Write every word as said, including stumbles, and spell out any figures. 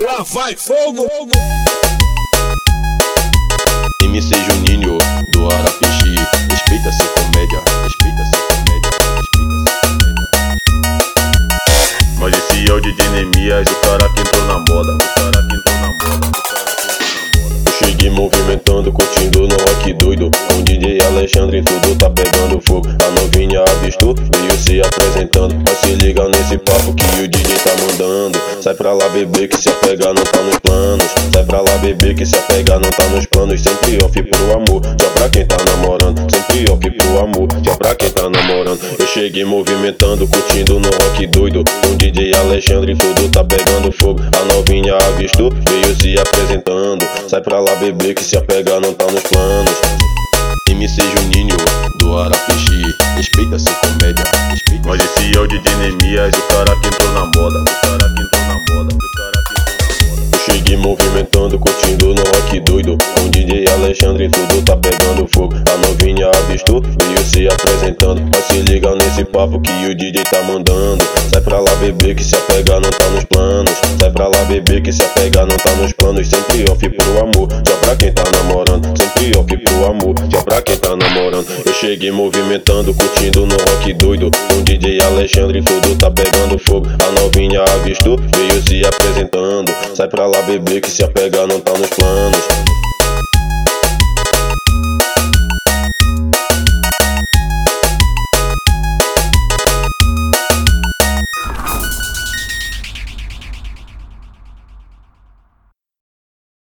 Lá vai fogo! M C Juninho do Arapixi, respeita-se comédia, respeita-se comédia, respeita-se comédia. Mas esse é o D J Nemias, o cara que entrou na moda, o cara que entrou na moda, o cara que entrou na moda. Eu cheguei movimentando, curtindo no rock doido, com o D J Alexandre tudo tá pegando fogo. A novinha avistou, veio se apresentando, mas se liga nesse papo que o D J tá mandando. Sai pra lá bebê que se apegar não tá nos planos. Sai pra lá bebê que se apegar não tá nos planos. Sempre off pro amor, já pra quem tá namorando. Sempre off pro amor, já pra quem tá namorando. Eu cheguei movimentando, curtindo no rock doido, com o D J Alexandre tudo tá pegando fogo. A novinha avistou, veio se apresentando. Sai pra lá bebê que se apegar não tá nos planos. M C Juninho do Arapixi, respeita-se comédia, respeita. Mas esse é o D J Nemias, o cara que entrou na moda, o cara que entrou na moda, o cara que entrou na moda. Eu cheguei movimentando, curtindo no rock doido, com o D J Alexandre tudo tá pegando fogo. A novinha avistou, veio se apresentando, mas se liga nesse papo que o D J tá mandando. Sai pra lá bebê que se apegar não tá nos planos. Sai pra lá bebê que se apegar não tá nos planos. Sempre off pro amor, já pra quem tá namorando. Sempre off pro amor, já pra quem tá namorando. Eu cheguei movimentando, curtindo no rock doido, com o D J Alexandre tudo tá pegando fogo. A novinha avistou, veio se apresentando. Sai pra lá bebê que se apegar não tá nos planos.